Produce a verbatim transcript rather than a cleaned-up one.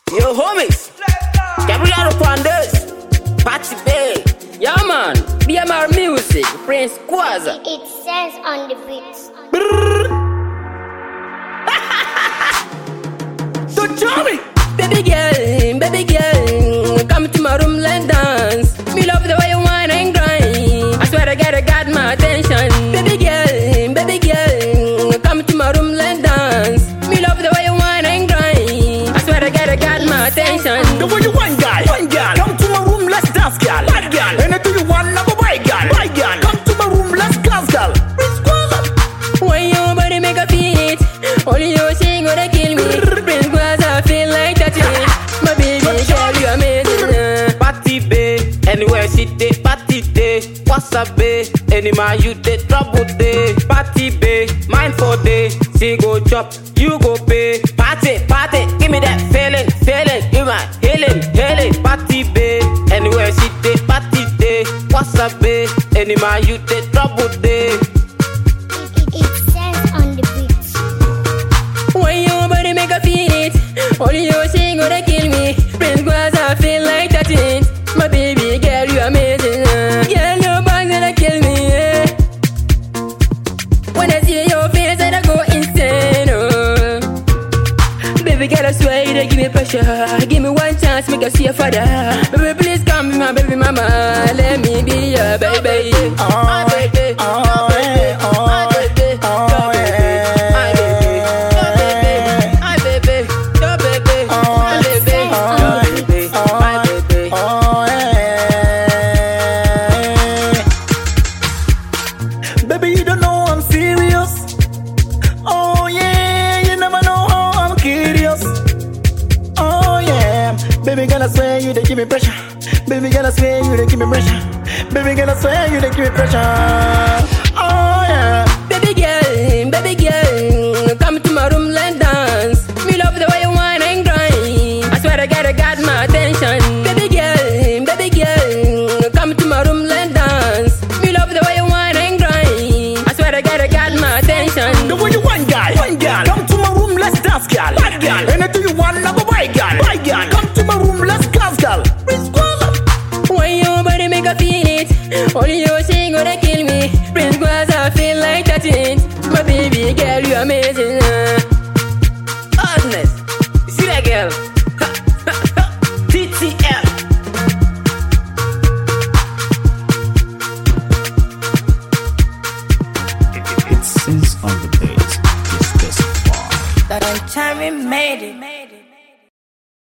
Yo, homies, Gabriel Pandes, Patty Bay. Yeah, man, B M R Music, Prince Quaza. It says on the beats. So tell me, Baby girl, baby girl, come to my room, let's dance. Me love the way you whine and grind. I swear to God, I got my attention. Baby girl, baby girl, come to my room, let's dance. Me love the way you whine and grind. I swear to God, I got my attention. the way you want, girl, one girl, come to my room, let's dance, girl, bad girl. Anything you want, never buy, girl, buy, girl. Come to my room, let's dance, girl. Prince Quaza. When your body make a feel it, only you sing gonna kill me. Prince Quaza feel like that it. My baby girl, you amazing. Party bay, anywhere she day, party day. What's up, bay? Any man you day, trouble day. Party bay, mine for day. She go chop, you go pay. Party, party, give me that feeling, feeling. You my healing, healing. Party bay, anywhere she day, party day. What's up, bay? Any man you day, trouble day. It, it, it says on the beats. When your body make a feel it, only you sing gonna kill me. Prince Quaza feel like that it. My baby girl, you amazing. Girl, your body gonna kill me. Yeah. When I see your face, I go insane. Oh. Baby girl, I swear you dey give me pressure. Give me one chance, make you see your father. Baby, please come be my baby mama. Let me be your baby. My baby, my baby, my baby, my baby, my baby, my baby, your baby, my baby, your baby, my baby. Baby, you don't know I'm serious. Oh yeah, you never know how I'm curious. Oh yeah, baby girl, I swear you they give me pressure. Baby girl, I swear you they give me pressure. Baby girl, I swear you they give me pressure. Oh yeah, Baby girl, baby girl, come to my room, let's dance. Me love the way you whine and grind. I swear to God, I got my attention. Baby girl, baby girl, come to my room, let's dance. Me love the way you whine and grind. I swear to God, I got my attention. the way you want, girl, one girl, come to my room, let's dance, girl, bad girl. Anything you want, never buy, girl, buy, girl. Come to my room, let's dance, girl. Prince Quaza. When your body make a feel it, only you sing gonna kill me. Prince Quaza feel like that it. My baby girl, you amazing. Hardness, you see that girl? T T L. It says on the base, it's this far. That time we made it.